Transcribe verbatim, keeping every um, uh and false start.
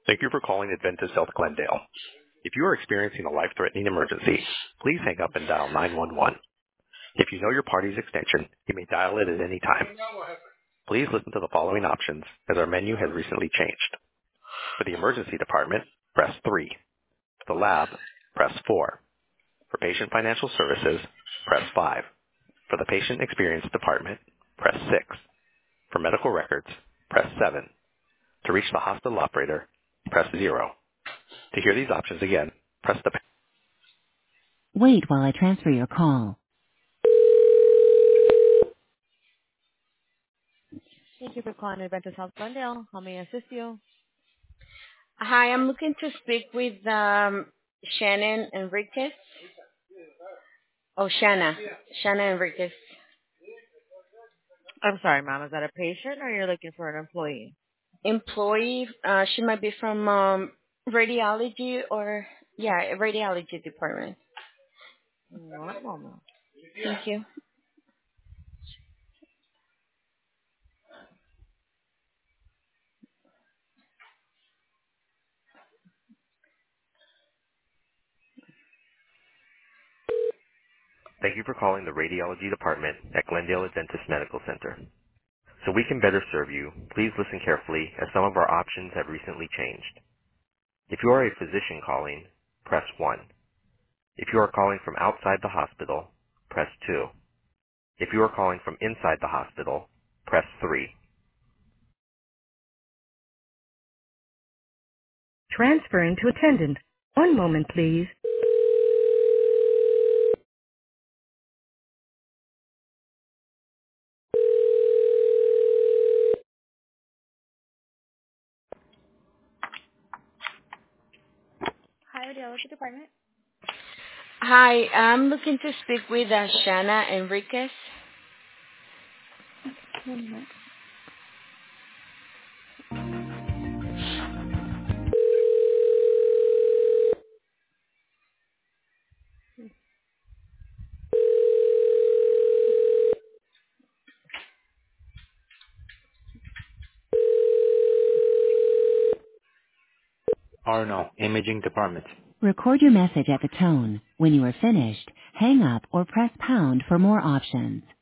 Thank you for calling Adventist Health Glendale. If you are experiencing a life-threatening emergency, please hang up and dial nine one one. If you know your party's extension, you may dial it at any time. Please listen to the following options as our menu has recently changed. For the emergency department, press three. For the lab, press four. For patient financial services, press five. For the patient experience department, press six. For medical records, press seven. To reach the hospital operator, press zero. To hear these options again, press the... Wait while I transfer your call. Thank you for calling Adventist Health Glendale. How may I assist you? Hi, I'm looking to speak with um, Shannon Enriquez. Oh, Shanna. Shanna Enriquez. I'm sorry, ma'am. Is that a patient or you're looking for an employee? Employee. Uh, she might be from um, radiology or, yeah, radiology department. One moment. Thank you. Thank you for calling the radiology department at Glendale Adventist Medical Center. So we can better serve you, please listen carefully as some of our options have recently changed. If you are a physician calling, press one. If you are calling from outside the hospital, press two. If you are calling from inside the hospital, press three. Transferring to attendant. One moment, please. Hi, radiology department. Hi, I'm looking to speak with uh, Shanna Enriquez. One moment. Arno, Imaging Department. Record your message at the tone. When you are finished, hang up or press pound for more options.